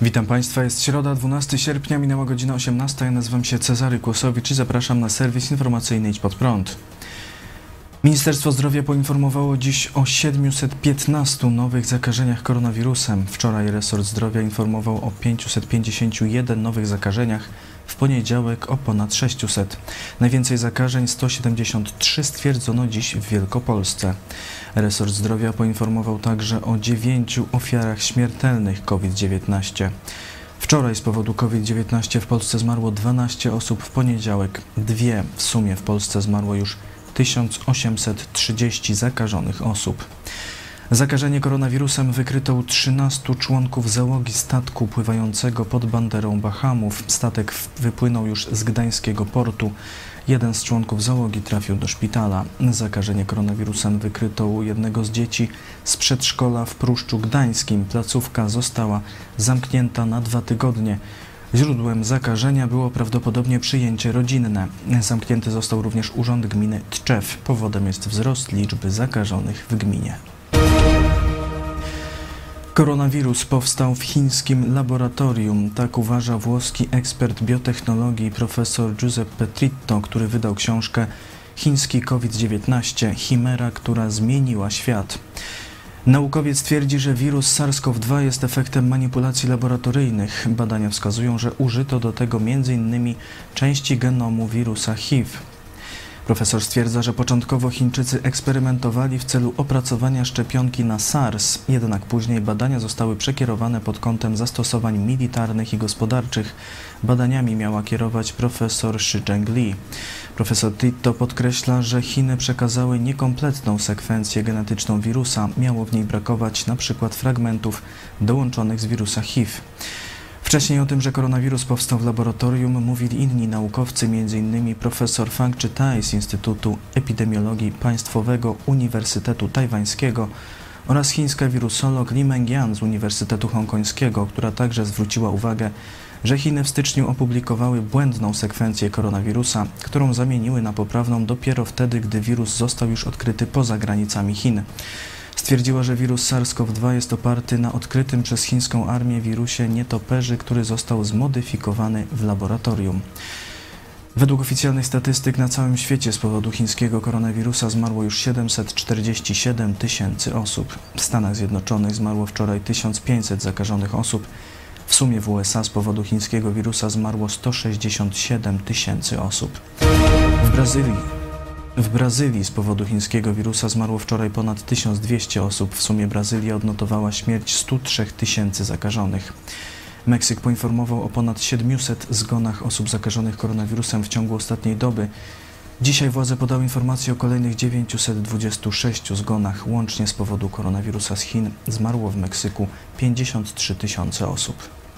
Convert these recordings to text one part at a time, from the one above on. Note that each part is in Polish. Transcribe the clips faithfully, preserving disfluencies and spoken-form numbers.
Witam Państwa, jest środa, dwunastego sierpnia, minęła godzina osiemnasta. Ja nazywam się Cezary Kłosowicz i zapraszam na serwis informacyjny Idź Pod Prąd. Ministerstwo Zdrowia poinformowało dziś o siedmiuset piętnastu nowych zakażeniach koronawirusem. Wczoraj resort zdrowia informował o pięciuset pięćdziesięciu jeden nowych zakażeniach, w poniedziałek o ponad sześciuset. Najwięcej zakażeń, sto siedemdziesiąt trzy, stwierdzono dziś w Wielkopolsce. Resort zdrowia poinformował także o dziewięciu ofiarach śmiertelnych COVID dziewiętnaście. Wczoraj z powodu COVID dziewiętnaście w Polsce zmarło dwanaście osób, w poniedziałek dwie. W sumie w Polsce zmarło już tysiąc osiemset trzydzieści zakażonych osób. Zakażenie koronawirusem wykryto u trzynastu członków załogi statku pływającego pod banderą Bahamów. Statek wypłynął już z gdańskiego portu. Jeden z członków załogi trafił do szpitala. Zakażenie koronawirusem wykryto u jednego z dzieci z przedszkola w Pruszczu Gdańskim. Placówka została zamknięta na dwa tygodnie. Źródłem zakażenia było prawdopodobnie przyjęcie rodzinne. Zamknięty został również urząd gminy Tczew. Powodem jest wzrost liczby zakażonych w gminie. Koronawirus powstał w chińskim laboratorium, tak uważa włoski ekspert biotechnologii profesor Giuseppe Tritto, który wydał książkę Chiński COVID dziewiętnaście – Chimera, która zmieniła świat. Naukowiec twierdzi, że wirus SARS-CoV dwa jest efektem manipulacji laboratoryjnych. Badania wskazują, że użyto do tego między innymi części genomu wirusa H I V. Profesor stwierdza, że początkowo Chińczycy eksperymentowali w celu opracowania szczepionki na SARS, jednak później badania zostały przekierowane pod kątem zastosowań militarnych i gospodarczych. Badaniami miała kierować profesor Shi Zhengli. Profesor Tritto podkreśla, że Chiny przekazały niekompletną sekwencję genetyczną wirusa. Miało w niej brakować na przykład fragmentów dołączonych z wirusa H I V. Wcześniej o tym, że koronawirus powstał w laboratorium, mówili inni naukowcy, między innymi profesor Fang Zhitai z Instytutu Epidemiologii Państwowego Uniwersytetu Tajwańskiego oraz chińska wirusolog Li Mengyan z Uniwersytetu Hongkońskiego, która także zwróciła uwagę, że Chiny w styczniu opublikowały błędną sekwencję koronawirusa, którą zamieniły na poprawną dopiero wtedy, gdy wirus został już odkryty poza granicami Chin. Stwierdziła, że wirus SARS-CoV dwa jest oparty na odkrytym przez chińską armię wirusie nietoperzy, który został zmodyfikowany w laboratorium. Według oficjalnych statystyk na całym świecie z powodu chińskiego koronawirusa zmarło już siedemset czterdzieści siedem tysięcy osób. W Stanach Zjednoczonych zmarło wczoraj tysiąc pięćset zakażonych osób. W sumie w U S A z powodu chińskiego wirusa zmarło sto sześćdziesiąt siedem tysięcy osób. W Brazylii W Brazylii z powodu chińskiego wirusa zmarło wczoraj ponad tysiąc dwieście osób. W sumie Brazylia odnotowała śmierć stu trzech tysięcy zakażonych. Meksyk poinformował o ponad siedmiuset zgonach osób zakażonych koronawirusem w ciągu ostatniej doby. Dzisiaj władze podały informację o kolejnych dziewięciuset dwudziestu sześciu zgonach. Łącznie z powodu koronawirusa z Chin zmarło w Meksyku pięćdziesiąt trzy tysiące osób.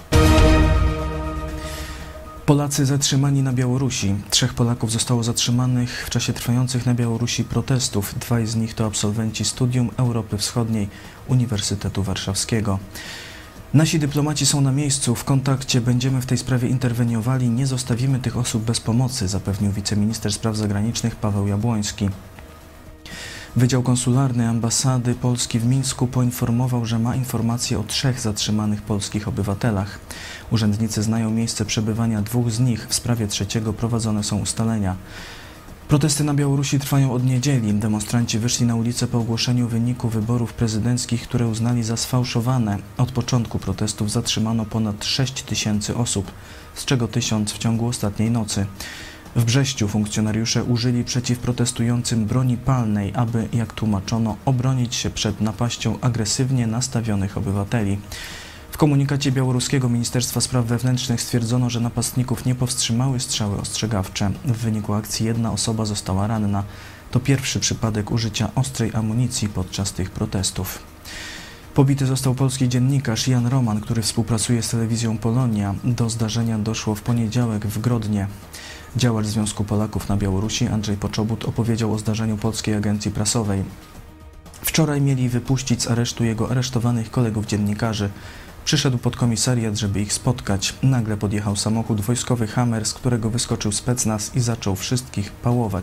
Polacy zatrzymani na Białorusi. Trzech Polaków zostało zatrzymanych w czasie trwających na Białorusi protestów. Dwaj z nich to absolwenci Studium Europy Wschodniej Uniwersytetu Warszawskiego. Nasi dyplomaci są na miejscu, w kontakcie, będziemy w tej sprawie interweniowali, nie zostawimy tych osób bez pomocy, zapewnił wiceminister spraw zagranicznych Paweł Jabłoński. Wydział Konsularny Ambasady Polski w Mińsku poinformował, że ma informacje o trzech zatrzymanych polskich obywatelach. Urzędnicy znają miejsce przebywania dwóch z nich, w sprawie trzeciego prowadzone są ustalenia. Protesty na Białorusi trwają od niedzieli. Demonstranci wyszli na ulicę po ogłoszeniu wyniku wyborów prezydenckich, które uznali za sfałszowane. Od początku protestów zatrzymano ponad sześć tysięcy osób, z czego tysiąc w ciągu ostatniej nocy. W Brześciu funkcjonariusze użyli przeciw protestującym broni palnej, aby, jak tłumaczono, obronić się przed napaścią agresywnie nastawionych obywateli. W komunikacie białoruskiego Ministerstwa Spraw Wewnętrznych stwierdzono, że napastników nie powstrzymały strzały ostrzegawcze. W wyniku akcji jedna osoba została ranna. To pierwszy przypadek użycia ostrej amunicji podczas tych protestów. Pobity został polski dziennikarz Jan Roman, który współpracuje z telewizją Polonia. Do zdarzenia doszło w poniedziałek w Grodnie. Działacz Związku Polaków na Białorusi Andrzej Poczobut opowiedział o zdarzeniu Polskiej Agencji Prasowej. Wczoraj mieli wypuścić z aresztu jego aresztowanych kolegów dziennikarzy. Przyszedł pod komisariat, żeby ich spotkać. Nagle podjechał samochód wojskowy Hammer, z którego wyskoczył specnaz i zaczął wszystkich pałować.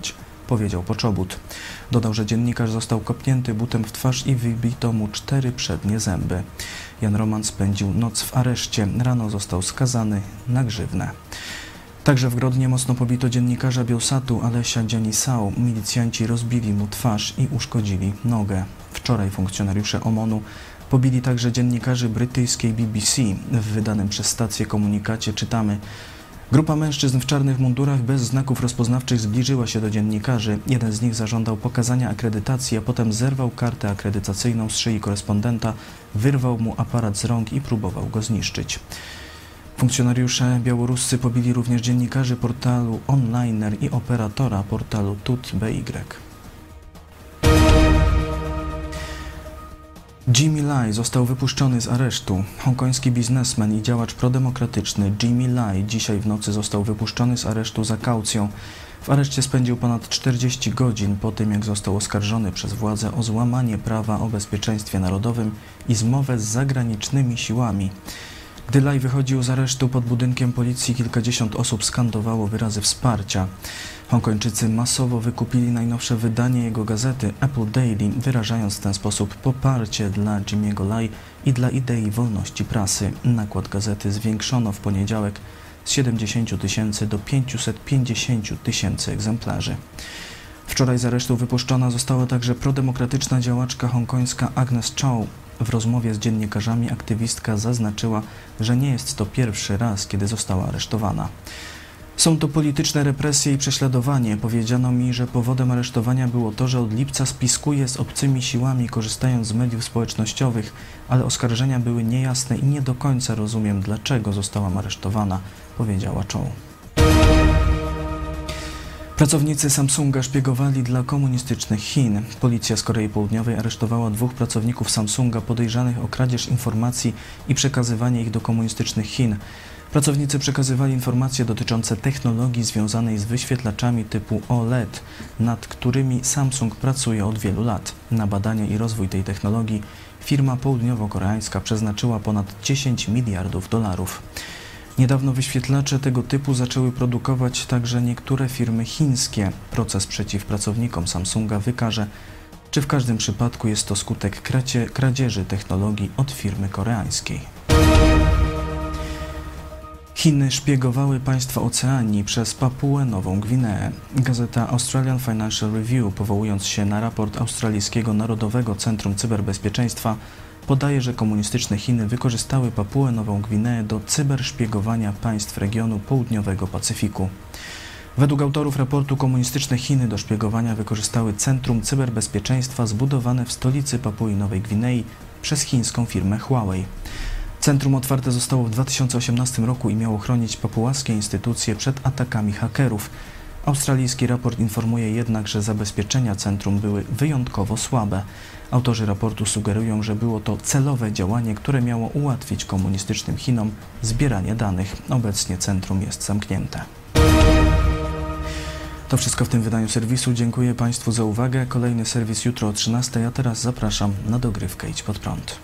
powiedział Poczobut. Dodał, że dziennikarz został kopnięty butem w twarz i wybito mu cztery przednie zęby. Jan Roman spędził noc w areszcie. Rano został skazany na grzywnę. Także w Grodnie mocno pobito dziennikarza Biełsatu Alesia Dzianisau. Milicjanci rozbili mu twarz i uszkodzili nogę. Wczoraj funkcjonariusze O M O N-u pobili także dziennikarzy brytyjskiej B B C. W wydanym przez stację komunikacie czytamy: grupa mężczyzn w czarnych mundurach bez znaków rozpoznawczych zbliżyła się do dziennikarzy. Jeden z nich zażądał pokazania akredytacji, a potem zerwał kartę akredytacyjną z szyi korespondenta, wyrwał mu aparat z rąk i próbował go zniszczyć. Funkcjonariusze białoruscy pobili również dziennikarzy portalu Onliner i operatora portalu Tut B Y. Jimmy Lai został wypuszczony z aresztu. Hongkoński biznesmen i działacz prodemokratyczny Jimmy Lai dzisiaj w nocy został wypuszczony z aresztu za kaucją. W areszcie spędził ponad czterdzieści godzin po tym, jak został oskarżony przez władze o złamanie prawa o bezpieczeństwie narodowym i zmowę z zagranicznymi siłami. Gdy Lai wychodził z aresztu, pod budynkiem policji kilkadziesiąt osób skandowało wyrazy wsparcia. Hongkończycy masowo wykupili najnowsze wydanie jego gazety Apple Daily, wyrażając w ten sposób poparcie dla Jimmy'ego Lai i dla idei wolności prasy. Nakład gazety zwiększono w poniedziałek z siedemdziesięciu tysięcy do pięciuset pięćdziesięciu tysięcy egzemplarzy. Wczoraj z aresztu wypuszczona została także prodemokratyczna działaczka hongkońska Agnes Chow. W rozmowie z dziennikarzami aktywistka zaznaczyła, że nie jest to pierwszy raz, kiedy została aresztowana. Są to polityczne represje i prześladowanie. Powiedziano mi, że powodem aresztowania było to, że od lipca spiskuję z obcymi siłami, korzystając z mediów społecznościowych, ale oskarżenia były niejasne i nie do końca rozumiem, dlaczego zostałam aresztowana, powiedziała Chow. Pracownicy Samsunga szpiegowali dla komunistycznych Chin. Policja z Korei Południowej aresztowała dwóch pracowników Samsunga podejrzanych o kradzież informacji i przekazywanie ich do komunistycznych Chin. Pracownicy przekazywali informacje dotyczące technologii związanej z wyświetlaczami typu O L E D, nad którymi Samsung pracuje od wielu lat. Na badanie i rozwój tej technologii firma południowo-koreańska przeznaczyła ponad dziesięć miliardów dolarów. Niedawno wyświetlacze tego typu zaczęły produkować także niektóre firmy chińskie. Proces przeciw pracownikom Samsunga wykaże, czy w każdym przypadku jest to skutek kracie, kradzieży technologii od firmy koreańskiej. Chiny szpiegowały państwa Oceanii przez Papuę Nową Gwineę. Gazeta Australian Financial Review, powołując się na raport Australijskiego Narodowego Centrum Cyberbezpieczeństwa, podaje, że komunistyczne Chiny wykorzystały Papuę Nową Gwineę do cyberszpiegowania państw regionu południowego Pacyfiku. Według autorów raportu komunistyczne Chiny do szpiegowania wykorzystały Centrum Cyberbezpieczeństwa zbudowane w stolicy Papui Nowej Gwinei przez chińską firmę Huawei. Centrum otwarte zostało w dwa tysiące osiemnastym roku i miało chronić papułaskie instytucje przed atakami hakerów. Australijski raport informuje jednak, że zabezpieczenia centrum były wyjątkowo słabe. Autorzy raportu sugerują, że było to celowe działanie, które miało ułatwić komunistycznym Chinom zbieranie danych. Obecnie centrum jest zamknięte. To wszystko w tym wydaniu serwisu. Dziękuję Państwu za uwagę. Kolejny serwis jutro o trzynastej, a teraz zapraszam na dogrywkę Idź Pod Prąd.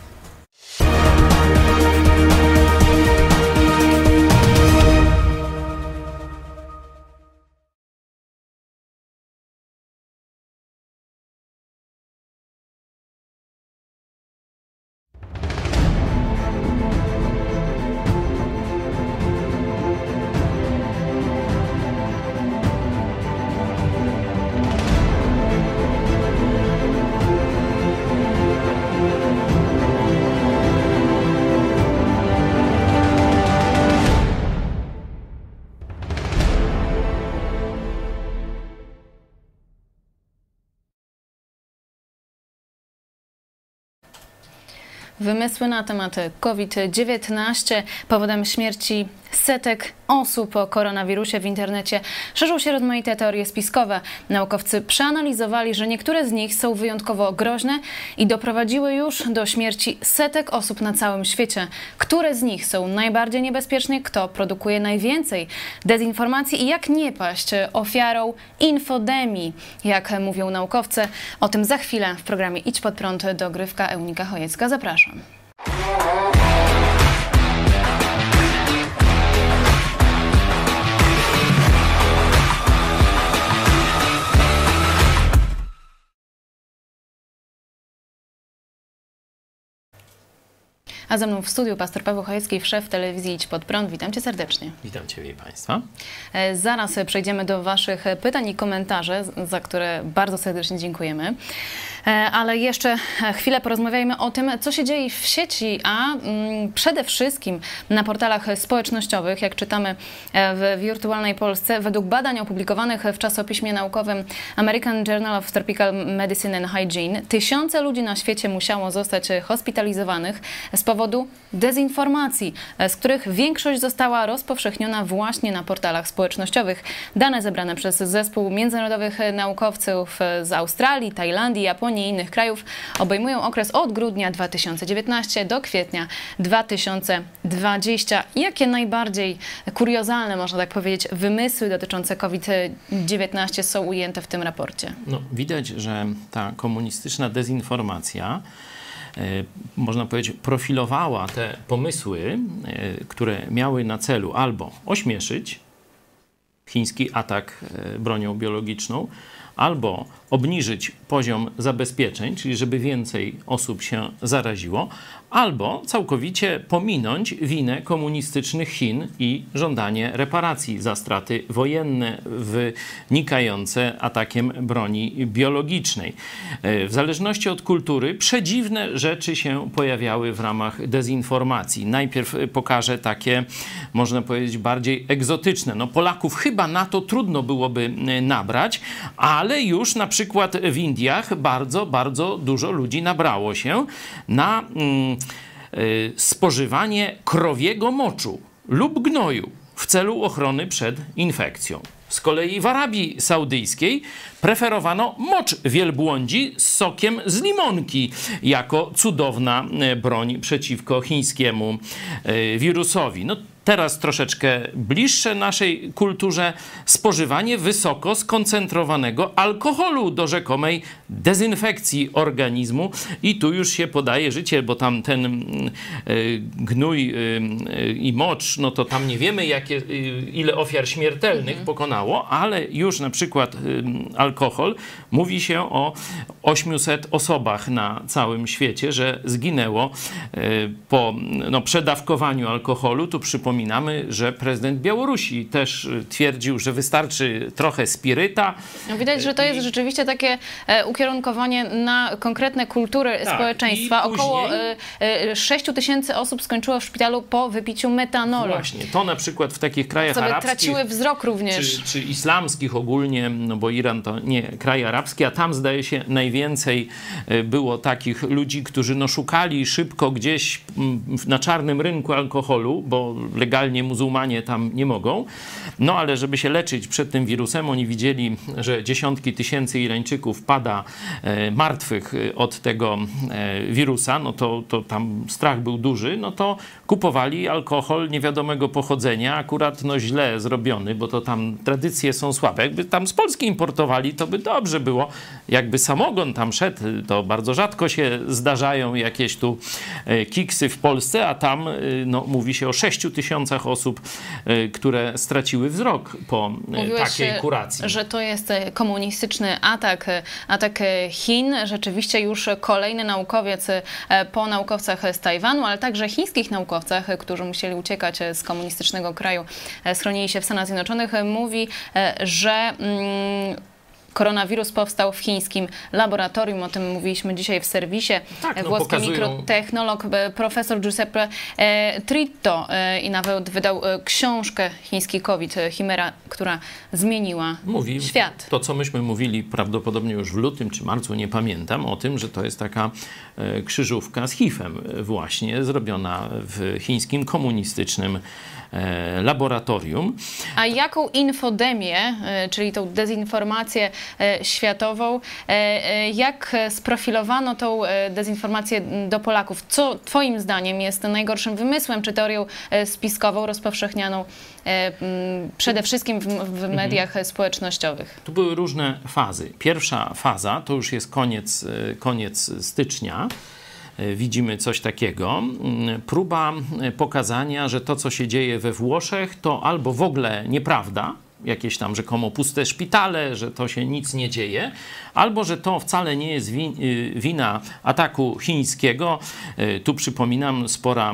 Wymysły na temat COVID dziewiętnaście. Powodem śmierci setek osób o koronawirusie w internecie szerzą się rozmaite teorie spiskowe. Naukowcy przeanalizowali, że niektóre z nich są wyjątkowo groźne i doprowadziły już do śmierci setek osób na całym świecie. Które z nich są najbardziej niebezpieczne, kto produkuje najwięcej dezinformacji i jak nie paść ofiarą infodemii, jak mówią naukowcy. O tym za chwilę w programie Idź Pod Prąd. Dogrywka Eunika Chojecka. Zapraszam. A ze mną w studiu pastor Paweł Chojecki, szef telewizji Idź Pod Prąd. Witam Cię serdecznie. Witam Ciebie i Państwa. Zaraz przejdziemy do Waszych pytań i komentarzy, za które bardzo serdecznie dziękujemy. Ale jeszcze chwilę porozmawiajmy o tym, co się dzieje w sieci, a przede wszystkim na portalach społecznościowych. Jak czytamy w Wirtualnej Polsce, według badań opublikowanych w czasopiśmie naukowym American Journal of Tropical Medicine and Hygiene, tysiące ludzi na świecie musiało zostać hospitalizowanych z powodu dezinformacji, z których większość została rozpowszechniona właśnie na portalach społecznościowych. Dane zebrane przez zespół międzynarodowych naukowców z Australii, Tajlandii, Japonii i innych krajów obejmują okres od grudnia dwa tysiące dziewiętnastego do kwietnia dwa tysiące dwudziestego. Jakie najbardziej kuriozalne, można tak powiedzieć, wymysły dotyczące COVID dziewiętnaście są ujęte w tym raporcie? No, widać, że ta komunistyczna dezinformacja, można powiedzieć, profilowała te pomysły, które miały na celu albo ośmieszyć chiński atak bronią biologiczną, albo obniżyć poziom zabezpieczeń, czyli żeby więcej osób się zaraziło, albo całkowicie pominąć winę komunistycznych Chin i żądanie reparacji za straty wojenne wynikające atakiem broni biologicznej. W zależności od kultury przedziwne rzeczy się pojawiały w ramach dezinformacji. Najpierw pokażę takie, można powiedzieć, bardziej egzotyczne. No, Polaków chyba na to trudno byłoby nabrać, ale już na przykład w Indiach bardzo, bardzo dużo ludzi nabrało się na mm, y, spożywanie krowiego moczu lub gnoju w celu ochrony przed infekcją. Z kolei w Arabii Saudyjskiej preferowano mocz wielbłądzi z sokiem z limonki jako cudowna broń przeciwko chińskiemu wirusowi. No, teraz troszeczkę bliższe naszej kulturze spożywanie wysoko skoncentrowanego alkoholu do rzekomej dezynfekcji organizmu. I tu już się podaje życie, bo tam ten y, gnój y, i mocz, no to tam nie wiemy, jakie, y, ile ofiar śmiertelnych mhm. pokonało, ale już na przykład y, alkohol, mówi się o ośmiuset osobach na całym świecie, że zginęło y, po no, przedawkowaniu alkoholu. Tu przypominam, Przypominamy, że prezydent Białorusi też twierdził, że wystarczy trochę spiryta. No widać, że to jest rzeczywiście takie e, ukierunkowanie na konkretne kultury tak, społeczeństwa. Około e, sześć tysięcy osób skończyło w szpitalu po wypiciu metanolu. Właśnie, to na przykład w takich krajach Osoby arabskich. traciły wzrok również. Czy, czy islamskich ogólnie, no bo Iran to nie kraj arabski, a tam zdaje się najwięcej było takich ludzi, którzy no szukali szybko gdzieś na czarnym rynku alkoholu, bo legalnie muzułmanie tam nie mogą. No ale żeby się leczyć przed tym wirusem, oni widzieli, że dziesiątki tysięcy Irańczyków pada e, martwych od tego e, wirusa, no to, to tam strach był duży, no to kupowali alkohol niewiadomego pochodzenia, akurat no źle zrobiony, bo to tam tradycje są słabe. Jakby tam z Polski importowali, to by dobrze było. Jakby samogon tam szedł, to bardzo rzadko się zdarzają jakieś tu e, kiksy w Polsce, a tam e, no, mówi się o sześciu tysiącach osób, y, które straciły wzrok po y, takiej kuracji. Że to jest komunistyczny atak, atak Chin. Rzeczywiście już kolejny naukowiec po naukowcach z Tajwanu, ale także chińskich naukowcach, którzy musieli uciekać z komunistycznego kraju, schronili się w Stanach Zjednoczonych, mówi, że mm, koronawirus powstał w chińskim laboratorium. O tym mówiliśmy dzisiaj w serwisie. Tak, no, Włoski pokazują... mikrotechnolog profesor Giuseppe Tritto i nawet wydał książkę Chiński COVID, Chimera, która zmieniła Mówi świat. To, co myśmy mówili prawdopodobnie już w lutym czy marcu, nie pamiętam, o tym, że to jest taka krzyżówka z H I V-em właśnie, zrobiona w chińskim komunistycznym laboratorium. A jaką infodemię, czyli tą dezinformację światową, jak sprofilowano tą dezinformację do Polaków? Co twoim zdaniem jest najgorszym wymysłem czy teorią spiskową rozpowszechnianą przede wszystkim w, w mediach mhm. społecznościowych? Tu były różne fazy. Pierwsza faza to już jest koniec, koniec stycznia. Widzimy coś takiego. Próba pokazania, że to, co się dzieje we Włoszech, to albo w ogóle nieprawda, jakieś tam rzekomo puste szpitale, że to się nic nie dzieje, albo że to wcale nie jest wina ataku chińskiego. Tu przypominam, spora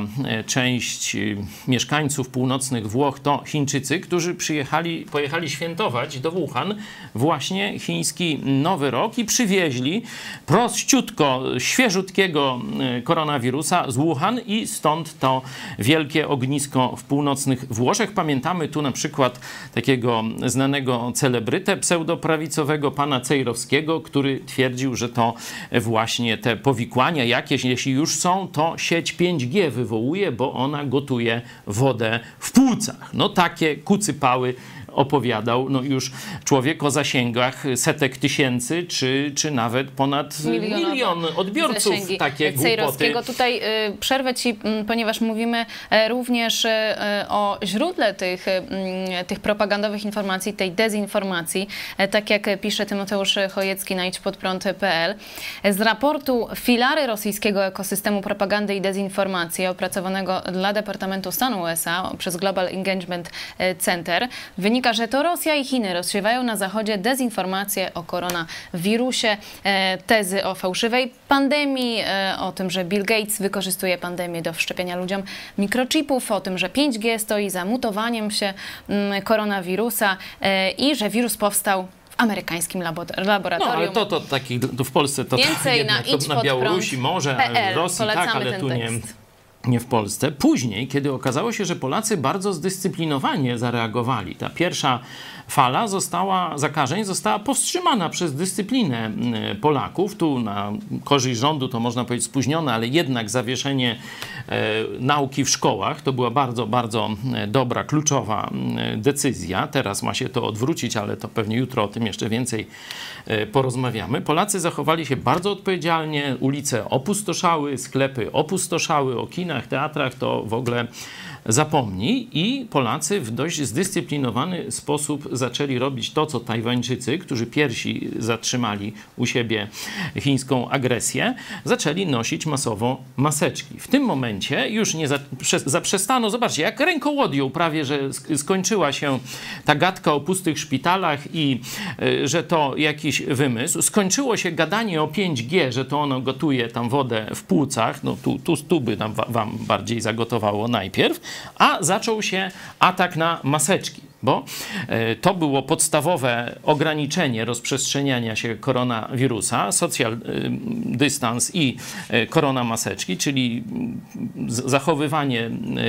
część mieszkańców północnych Włoch to Chińczycy, którzy przyjechali, pojechali świętować do Wuhan właśnie chiński Nowy Rok i przywieźli prościutko, świeżutkiego koronawirusa z Wuhan i stąd to wielkie ognisko w północnych Włoszech. Pamiętamy tu na przykład takiego znanego celebrytę pseudoprawicowego, pana Cejrowskiego, który twierdził, że to właśnie te powikłania jakieś, jeśli już są, to sieć pięć G wywołuje, bo ona gotuje wodę w płucach. No takie kucypały opowiadał no już człowiek o zasięgach setek tysięcy, czy, czy nawet ponad Milionowe milion odbiorców. Zasięgi Takie Cejrowskiego. głupoty. Tutaj y, przerwę ci, y, ponieważ mówimy y, również y, o źródle tych, y, tych propagandowych informacji, tej dezinformacji, y, tak jak pisze Tymoteusz Chojecki na idź pod prąd kropka p l. Z raportu Filary rosyjskiego ekosystemu propagandy i dezinformacji opracowanego dla Departamentu Stanu U S A przez Global Engagement Center wynika, że to Rosja i Chiny rozsiewają na Zachodzie dezinformację o koronawirusie, tezy o fałszywej pandemii, o tym, że Bill Gates wykorzystuje pandemię do wszczepiania ludziom mikrochipów, o tym, że pięć G stoi za mutowaniem się koronawirusa i że wirus powstał w amerykańskim laboratorium. No, ale to, to taki, to w Polsce to, Więcej jednak, na, to na Białorusi może, ale w Rosji tak, ale tu nie... nie w Polsce. Później, kiedy okazało się, że Polacy bardzo zdyscyplinowanie zareagowali, ta pierwsza fala została, zakażeń została powstrzymana przez dyscyplinę Polaków. Tu na korzyść rządu to można powiedzieć spóźnione, ale jednak zawieszenie e, nauki w szkołach to była bardzo, bardzo dobra, kluczowa decyzja. Teraz ma się to odwrócić, ale to pewnie jutro o tym jeszcze więcej e, porozmawiamy. Polacy zachowali się bardzo odpowiedzialnie, ulice opustoszały, sklepy opustoszały, o kinach, teatrach to w ogóle zapomnij i Polacy w dość zdyscyplinowany sposób zaczęli robić to, co Tajwańczycy, którzy pierwsi zatrzymali u siebie chińską agresję, zaczęli nosić masowo maseczki. W tym momencie już nie zaprzestano, zobaczcie, jak rękołodzią prawie, że skończyła się ta gadka o pustych szpitalach i y, że to jakiś wymysł. Skończyło się gadanie o pięć G, że to ono gotuje tam wodę w płucach, no tu, tu, tu by nam, wam bardziej zagotowało najpierw, a zaczął się atak na maseczki, bo to było podstawowe ograniczenie rozprzestrzeniania się koronawirusa, social dystans i korona maseczki, czyli zachowywanie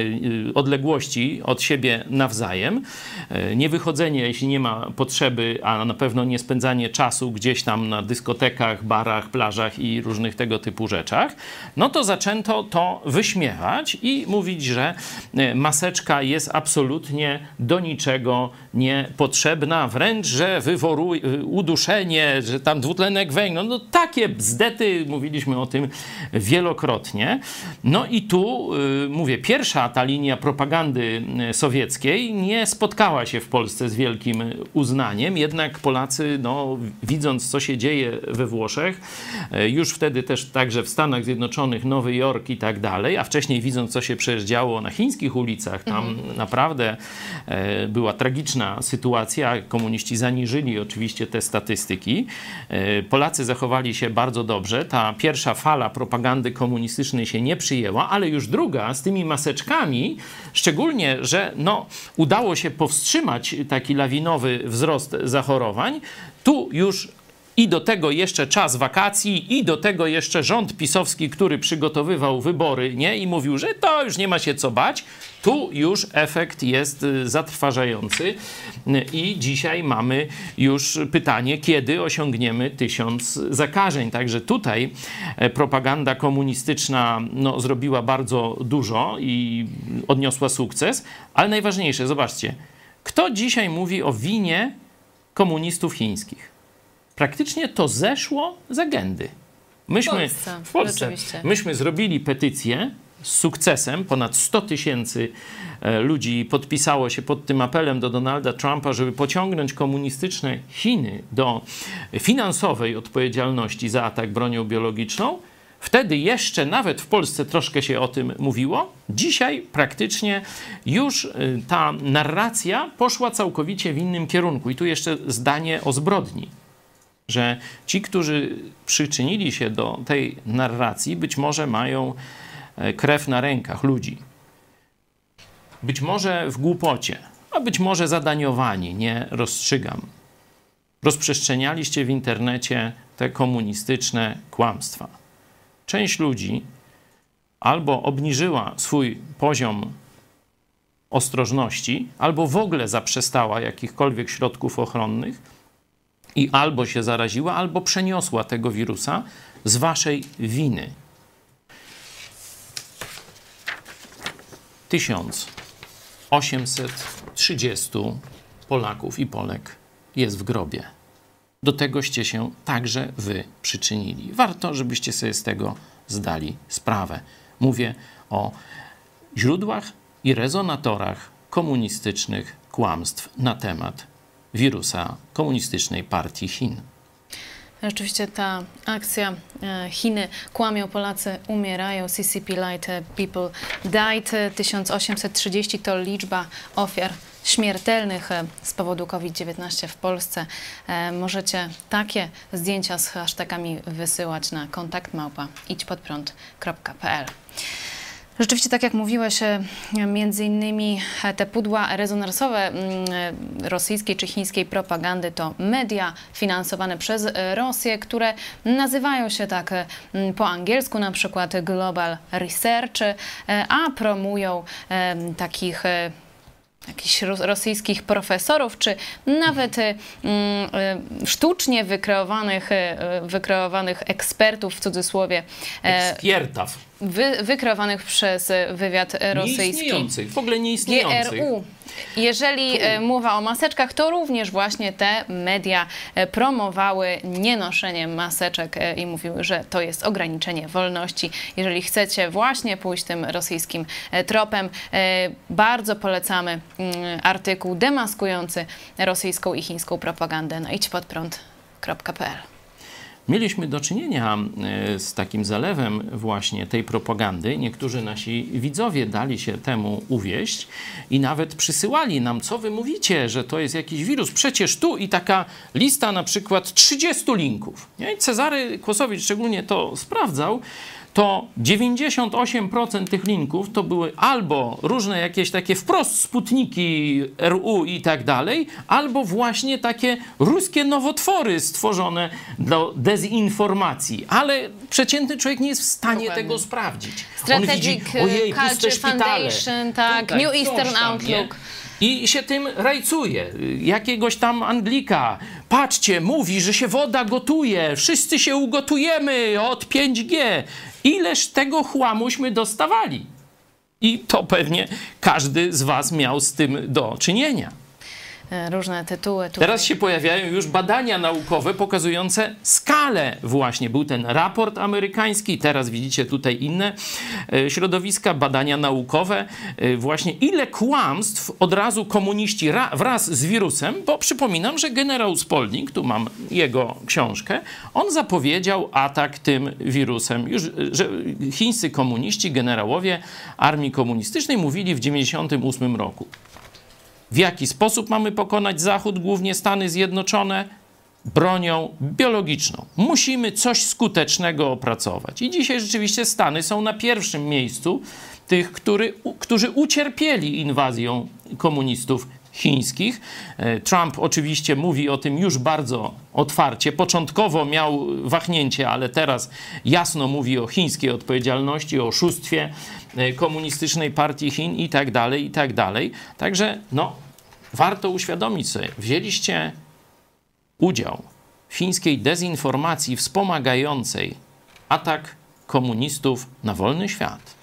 odległości od siebie nawzajem, niewychodzenie, jeśli nie ma potrzeby, a na pewno nie spędzanie czasu gdzieś tam na dyskotekach, barach, plażach i różnych tego typu rzeczach, no to zaczęto to wyśmiewać i mówić, że maseczka jest absolutnie do niczego niepotrzebna, wręcz, że wywołuje uduszenie, że tam dwutlenek węgla, no takie bzdety, mówiliśmy o tym wielokrotnie. No i tu, y, mówię, pierwsza ta linia propagandy sowieckiej nie spotkała się w Polsce z wielkim uznaniem, jednak Polacy, no, widząc, co się dzieje we Włoszech, y, już wtedy też także w Stanach Zjednoczonych, Nowy Jork i tak dalej, a wcześniej widząc, co się przecież działo na chińskich ulicach, tam mhm. naprawdę y, była tragiczna sytuacja. Komuniści zaniżyli oczywiście te statystyki. Polacy zachowali się bardzo dobrze. Ta pierwsza fala propagandy komunistycznej się nie przyjęła, ale już druga z tymi maseczkami, szczególnie, że no, udało się powstrzymać taki lawinowy wzrost zachorowań, tu już i do tego jeszcze czas wakacji, i do tego jeszcze rząd pisowski, który przygotowywał wybory, nie? I mówił, że to już nie ma się co bać. Tu już efekt jest zatrważający i dzisiaj mamy już pytanie, kiedy osiągniemy tysiąc zakażeń. Także tutaj propaganda komunistyczna no, zrobiła bardzo dużo i odniosła sukces, ale najważniejsze, zobaczcie, kto dzisiaj mówi o winie komunistów chińskich? Praktycznie to zeszło z agendy. Myśmy, w Polsce, w Polsce myśmy zrobili petycję z sukcesem. Ponad sto tysięcy ludzi podpisało się pod tym apelem do Donalda Trumpa, żeby pociągnąć komunistyczne Chiny do finansowej odpowiedzialności za atak bronią biologiczną. Wtedy jeszcze nawet w Polsce troszkę się o tym mówiło. Dzisiaj praktycznie już ta narracja poszła całkowicie w innym kierunku. I tu jeszcze zdanie o zbrodni, że ci, którzy przyczynili się do tej narracji, być może mają krew na rękach ludzi. Być może w głupocie, a być może zadaniowani, nie rozstrzygam. Rozprzestrzenialiście w internecie te komunistyczne kłamstwa. Część ludzi albo obniżyła swój poziom ostrożności, albo w ogóle zaprzestała jakichkolwiek środków ochronnych i albo się zaraziła, albo przeniosła tego wirusa z waszej winy. tysiąc osiemset trzydziestu Polaków i Polek jest w grobie. Do tegoście się także wy przyczynili. Warto, żebyście sobie z tego zdali sprawę. Mówię o źródłach i rezonatorach komunistycznych kłamstw na temat wirusa Komunistycznej Partii Chin. Rzeczywiście ta akcja Chiny kłamią, Polacy umierają, C C P Light People Died. tysiąc osiemset trzydzieści to liczba ofiar śmiertelnych z powodu COVID dziewiętnaście w Polsce. Możecie takie zdjęcia z hashtagami wysyłać na kontakt małpa idź pod prąd kropka p l. Rzeczywiście, tak jak mówiłeś, między innymi te pudła rezonansowe rosyjskiej czy chińskiej propagandy to media finansowane przez Rosję, które nazywają się tak po angielsku, na przykład Global Research, a promują takich jakichś rosyjskich profesorów, czy nawet y, y, sztucznie wykreowanych, y, wykreowanych ekspertów, w cudzysłowie. Ekspertów. Wy, wykreowanych przez wywiad rosyjski. Nieistniejących, w ogóle nieistniejących. G R U. Jeżeli tu. mowa o maseczkach, to również właśnie te media promowały nienoszenie maseczek i mówiły, że to jest ograniczenie wolności. Jeżeli chcecie właśnie pójść tym rosyjskim tropem, bardzo polecamy artykuł demaskujący rosyjską i chińską propagandę na idź pod prąd kropka p l. Mieliśmy do czynienia z takim zalewem właśnie tej propagandy. Niektórzy nasi widzowie dali się temu uwieść i nawet przysyłali nam, co wy mówicie, że to jest jakiś wirus. Przecież tu i taka lista na przykład trzydziestu linków. I Cezary Kłosowicz szczególnie to sprawdzał. To dziewięćdziesiąt osiem procent tych linków to były albo różne jakieś takie wprost sputniki R U i tak dalej, albo właśnie takie ruskie nowotwory stworzone do dezinformacji. Ale przeciętny człowiek nie jest w stanie Dokładnie. tego sprawdzić. Strategic On widzi, ojej, puste szpitale. Tak, Tutaj, New Eastern tam, Outlook. Nie? I się tym rajcuje. Jakiegoś tam Anglika. Patrzcie, mówi, że się woda gotuje. Wszyscy się ugotujemy od pięć G. Ileż tego chłamuśmy dostawali. I to pewnie każdy z was miał z tym do czynienia. Różne tytuły. Tutaj. Teraz się pojawiają już badania naukowe pokazujące skalę właśnie. Był ten raport amerykański, teraz widzicie tutaj inne środowiska, badania naukowe. Właśnie ile kłamstw od razu komuniści wraz z wirusem, bo przypominam, że generał Spalding, tu mam jego książkę, on zapowiedział atak tym wirusem. Już, że chińscy komuniści, generałowie armii komunistycznej mówili w dziewięćdziesiątym ósmym roku. W jaki sposób mamy pokonać Zachód, głównie Stany Zjednoczone? Bronią biologiczną. Musimy coś skutecznego opracować. I dzisiaj rzeczywiście Stany są na pierwszym miejscu tych, który, którzy ucierpieli inwazją komunistów chińskich. Trump oczywiście mówi o tym już bardzo otwarcie. Początkowo miał wahnięcie, ale teraz jasno mówi o chińskiej odpowiedzialności, o oszustwie Komunistycznej Partii Chin i tak dalej, i tak dalej. Także no, warto uświadomić sobie, wzięliście udział w chińskiej dezinformacji wspomagającej atak komunistów na wolny świat.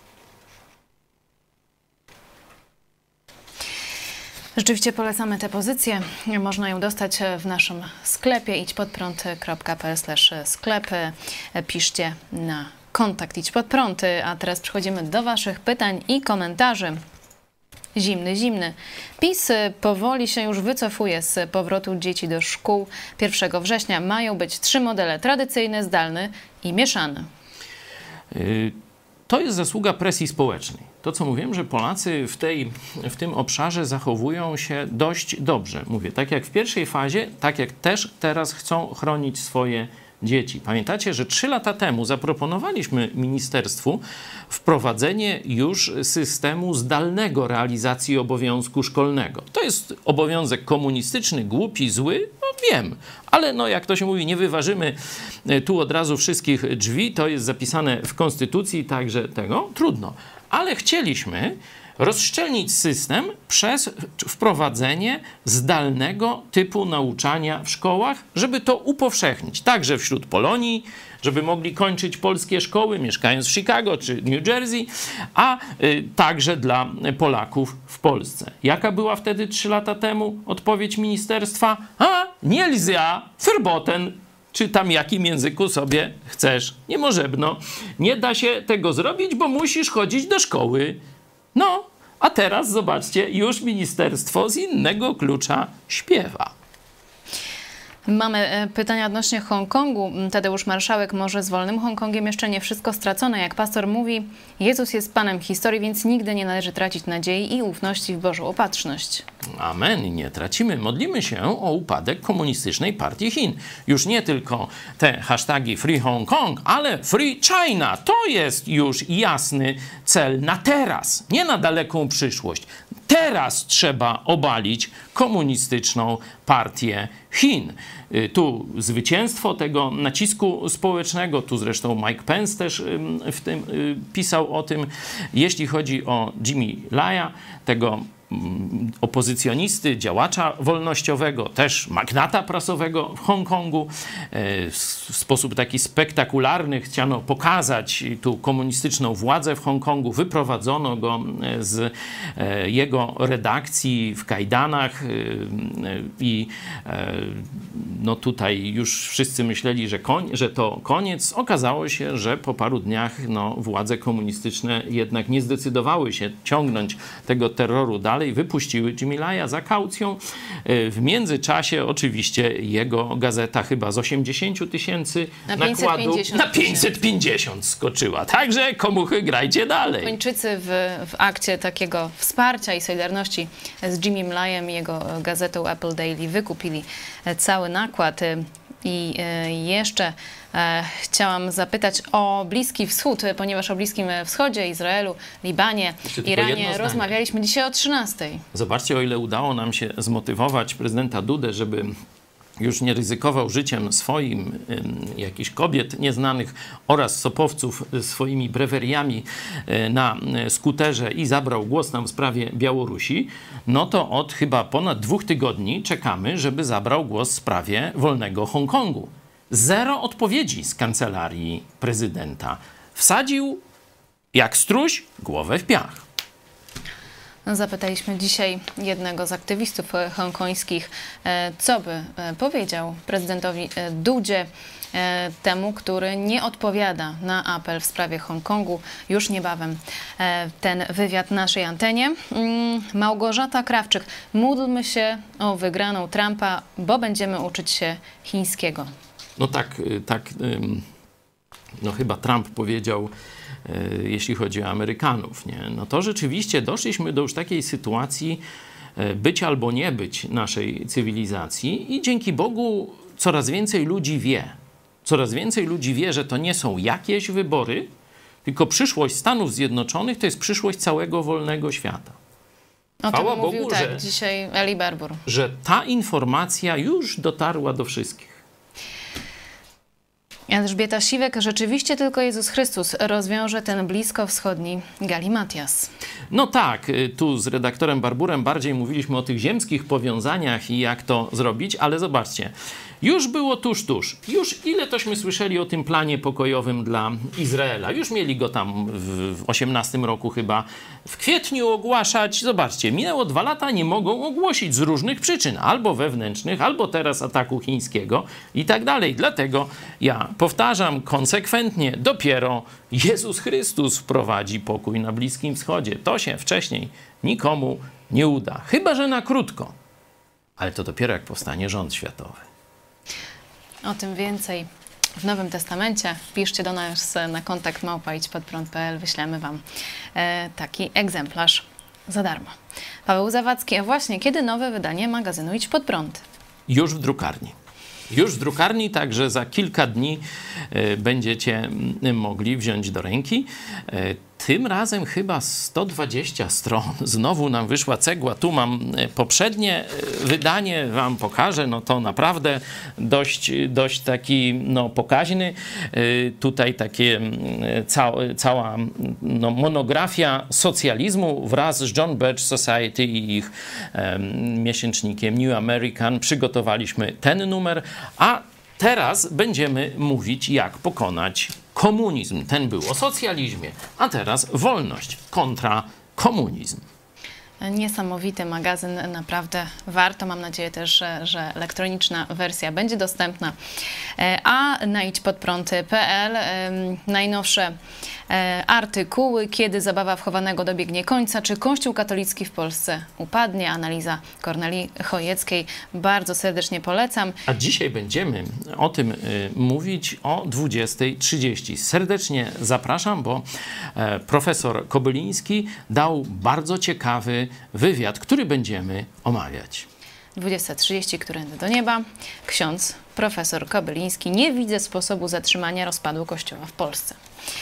Rzeczywiście polecamy tę pozycję. Można ją dostać w naszym sklepie idź pod prąd kropka p l slash sklep. Piszcie na kontakt idź pod prąd. A teraz przechodzimy do waszych pytań i komentarzy. Zimny, zimny. PiS powoli się już wycofuje z powrotu dzieci do szkół. pierwszego września mają być trzy modele: tradycyjny, zdalny i mieszany. To jest zasługa presji społecznej. To, co mówiłem, że Polacy w, tej, w tym obszarze zachowują się dość dobrze. Mówię, tak jak w pierwszej fazie, tak jak też teraz chcą chronić swoje dzieci. Pamiętacie, że trzy lata temu zaproponowaliśmy ministerstwu wprowadzenie już systemu zdalnego realizacji obowiązku szkolnego. To jest obowiązek komunistyczny, głupi, zły, no wiem, ale no jak to się mówi, nie wyważymy tu od razu wszystkich drzwi, to jest zapisane w Konstytucji, także tego trudno. Ale chcieliśmy rozszczelnić system przez wprowadzenie zdalnego typu nauczania w szkołach, żeby to upowszechnić. Także wśród Polonii, żeby mogli kończyć polskie szkoły, mieszkając w Chicago czy New Jersey, a y, także dla Polaków w Polsce. Jaka była wtedy trzy lata temu odpowiedź ministerstwa? A, nielzia, verboten, czy tam jakim języku sobie chcesz. Nie możebno. Nie da się tego zrobić, bo musisz chodzić do szkoły. No, a teraz zobaczcie, już ministerstwo z innego klucza śpiewa. Mamy pytania odnośnie Hongkongu. Tadeusz Marszałek, może z wolnym Hongkongiem jeszcze nie wszystko stracone. Jak pastor mówi, Jezus jest Panem historii, więc nigdy nie należy tracić nadziei i ufności w Bożą opatrzność. Amen. Nie tracimy. Modlimy się o upadek komunistycznej partii Chin. Już nie tylko te hashtagi Free Hong Kong, ale Free China. To jest już jasny cel na teraz, nie na daleką przyszłość. Teraz trzeba obalić komunistyczną partię Chin. Tu zwycięstwo tego nacisku społecznego, tu zresztą Mike Pence też w tym pisał o tym, jeśli chodzi o Jimmy Laya, tego opozycjonisty, działacza wolnościowego, też magnata prasowego w Hongkongu. W sposób taki spektakularny chciano pokazać tu komunistyczną władzę w Hongkongu. Wyprowadzono go z jego redakcji w kajdanach i no tutaj już wszyscy myśleli, że, koń, że to koniec. Okazało się, że po paru dniach no, władze komunistyczne jednak nie zdecydowały się ciągnąć tego terroru dalej. Wypuściły Jimmy Laya za kaucją. W międzyczasie oczywiście jego gazeta chyba z osiemdziesięciu tysięcy nakładu na pięćset pięćdziesiąt skoczyła. Także komuchy, grajcie dalej. Kończycy w, w akcie takiego wsparcia i solidarności z Jimmym Layem i jego gazetą Apple Daily wykupili cały nakład. I jeszcze chciałam zapytać o Bliski Wschód, ponieważ o Bliskim Wschodzie, Izraelu, Libanie, Iranie rozmawialiśmy dzisiaj o trzynastej. Zobaczcie, o ile udało nam się zmotywować prezydenta Dudę, żeby już nie ryzykował życiem swoim, jakichś kobiet nieznanych oraz sopowców swoimi breweriami na skuterze i zabrał głos tam w sprawie Białorusi, no to od chyba ponad dwóch tygodni czekamy, żeby zabrał głos w sprawie wolnego Hongkongu. Zero odpowiedzi z kancelarii prezydenta. Wsadził jak struś głowę w piach. Zapytaliśmy dzisiaj jednego z aktywistów hongkońskich, co by powiedział prezydentowi Dudzie, temu, który nie odpowiada na apel w sprawie Hongkongu. Już niebawem ten wywiad naszej antenie. Małgorzata Krawczyk, módlmy się o wygraną Trumpa, bo będziemy uczyć się chińskiego. No tak, tak, no chyba Trump powiedział, jeśli chodzi o Amerykanów, nie? No to rzeczywiście doszliśmy do już takiej sytuacji być albo nie być naszej cywilizacji i dzięki Bogu coraz więcej ludzi wie. Coraz więcej ludzi wie, że to nie są jakieś wybory, tylko przyszłość Stanów Zjednoczonych to jest przyszłość całego wolnego świata. O tym Chwała mówił Bogu, tak że, dzisiaj Eli Barbour. Że ta informacja już dotarła do wszystkich. Elżbieta Siwek, rzeczywiście tylko Jezus Chrystus rozwiąże ten bliskowschodni galimatias. No tak, tu z redaktorem Barburem bardziej mówiliśmy o tych ziemskich powiązaniach i jak to zrobić, ale zobaczcie, już było tuż, tuż. Już ile tośmy słyszeli o tym planie pokojowym dla Izraela. Już mieli go tam w osiemnastym roku chyba w kwietniu ogłaszać. Zobaczcie, minęło dwa lata, nie mogą ogłosić z różnych przyczyn. Albo wewnętrznych, albo teraz ataku chińskiego i tak dalej. Dlatego ja powtarzam konsekwentnie, dopiero Jezus Chrystus wprowadzi pokój na Bliskim Wschodzie. To się wcześniej nikomu nie uda. Chyba że na krótko. Ale to dopiero jak powstanie rząd światowy. O tym więcej w Nowym Testamencie. Piszcie do nas na kontakt małpa idź pod prąd kropka p l. Wyślemy Wam e, taki egzemplarz za darmo. Paweł Zawadzki, a właśnie kiedy nowe wydanie magazynu Idź Pod Prąd? Już w drukarni. Już w drukarni, także za kilka dni y, będziecie y, mogli wziąć do ręki. Y, tym razem chyba sto dwadzieścia stron. Znowu nam wyszła cegła. Tu mam poprzednie wydanie, wam pokażę. No to naprawdę dość, dość taki no, pokaźny. Tutaj takie cał, cała no, monografia socjalizmu wraz z John Birch Society i ich um, miesięcznikiem New American. Przygotowaliśmy ten numer, a teraz będziemy mówić, jak pokonać komunizm. Ten był o socjalizmie, a teraz wolność kontra komunizm. Niesamowity magazyn, naprawdę warto. Mam nadzieję też, że, że elektroniczna wersja będzie dostępna. A na idź pod prąd kropka p l najnowsze artykuły, kiedy zabawa wchowanego dobiegnie końca, czy Kościół katolicki w Polsce upadnie. Analiza Kornelii Chojeckiej. Bardzo serdecznie polecam. A dzisiaj będziemy o tym y, mówić o dwudziestej trzydzieści. Serdecznie zapraszam, bo e, profesor Kobyliński dał bardzo ciekawy wywiad, który będziemy omawiać. dwudziesta trzydzieści, którędy do nieba. Ksiądz profesor Kobyliński. Nie widzę sposobu zatrzymania rozpadu Kościoła w Polsce.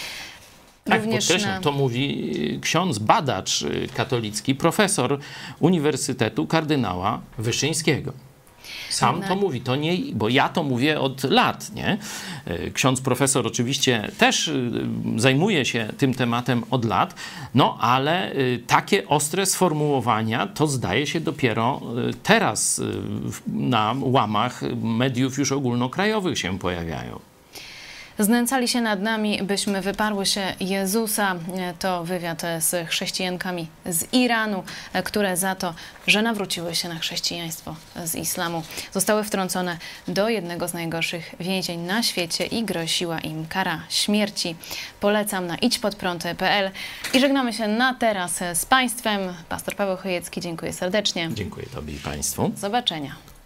Tak, podkreślam, na... to mówi ksiądz badacz katolicki, profesor Uniwersytetu Kardynała Wyszyńskiego. Sam na... to mówi, to nie, bo ja to mówię od lat, nie? Ksiądz profesor oczywiście też zajmuje się tym tematem od lat, no ale takie ostre sformułowania to zdaje się dopiero teraz na łamach mediów już ogólnokrajowych się pojawiają. Znęcali się nad nami, byśmy wyparły się Jezusa. To wywiad z chrześcijankami z Iranu, które za to, że nawróciły się na chrześcijaństwo z islamu, zostały wtrącone do jednego z najgorszych więzień na świecie i groziła im kara śmierci. Polecam na idź pod prąd kropka p l i żegnamy się na teraz z Państwem. Pastor Paweł Chojecki, dziękuję serdecznie. Dziękuję Tobie i Państwu. Do zobaczenia.